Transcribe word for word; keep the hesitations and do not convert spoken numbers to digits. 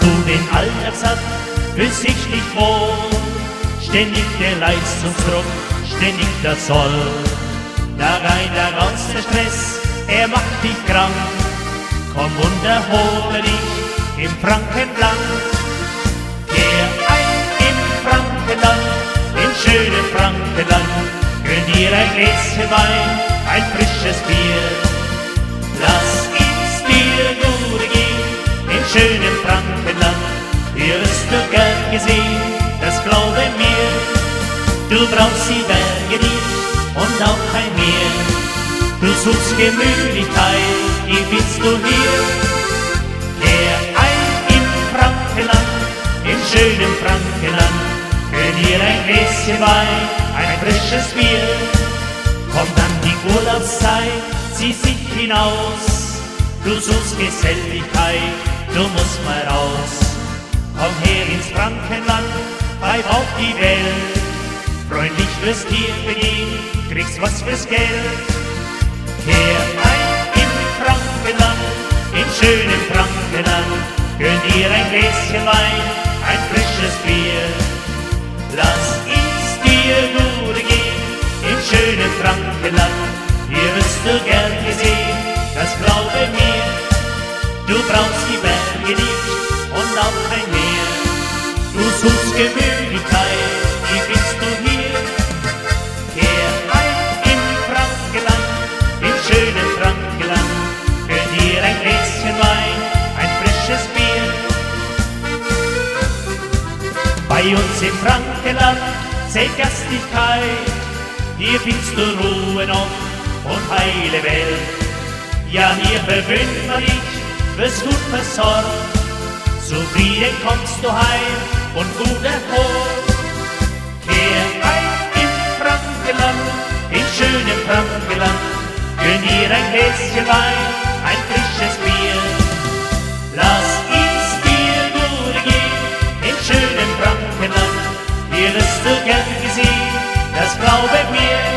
du den Alltag satt, fühlst dich nicht wohl. Ständig der Leistungsdruck, ständig der Zoll. Da rein, da raus der Stress, er macht dich krank. Komm und erhole dich im Frankenland. Kehr ein im Frankenland, im schönen Frankenland. Gönn dir ein Gläschen Wein, ein frisches Bier. Lass es dir gut gehen, im schönen Frankenland. Hier wirst du gern gesehen, das glaube mir. Du brauchst die Berge nicht und auch kein Meer. Du suchst Gemütlichkeit, die findest du hier. Kehr ein im Frankenland, im schönen Frankenland. Gönn dir ein Gläschen Wein, ein frisches Bier. Kommt dann die Urlaubszeit, zieh sich hinaus. Du suchst Geselligkeit, du musst mal raus. Komm her ins Frankenland, pfeif auf die Welt. Freundlich wirst dir begehen, kriegst was fürs Geld. Kehr ein im Frankenland, im schönen Frankenland. Gönn dir ein Gläschen Wein, ein frisches Bier. Lass es dir gut gehen, im schönen Frankenland. Hier wirst du gern gesehen, das glaube mir. Du brauchst die Berge nicht und auch kein Meer. Du suchst Gemütlichkeit, die findest du hier. Kehr ein im Frankenland, im schönen Frankenland. Gönn dir ein Gläschen Wein, ein frisches Bier. Bei uns im Frankenland zählt Gastlichkeit. Hier findest du Ruhe noch und heile Welt. Ja, hier verwöhnt man dich, wirst gut versorgt. Zufrieden kommst du heim und gut erholt. Kehr ein im Frankenland, im schönen Frankenland. Gönn dir ein Gläschen Wein, ein frisches Bier. Lass es dir gut gehen, im schönen Frankenland. Hier wirst du gern gesehen, das glaube mir.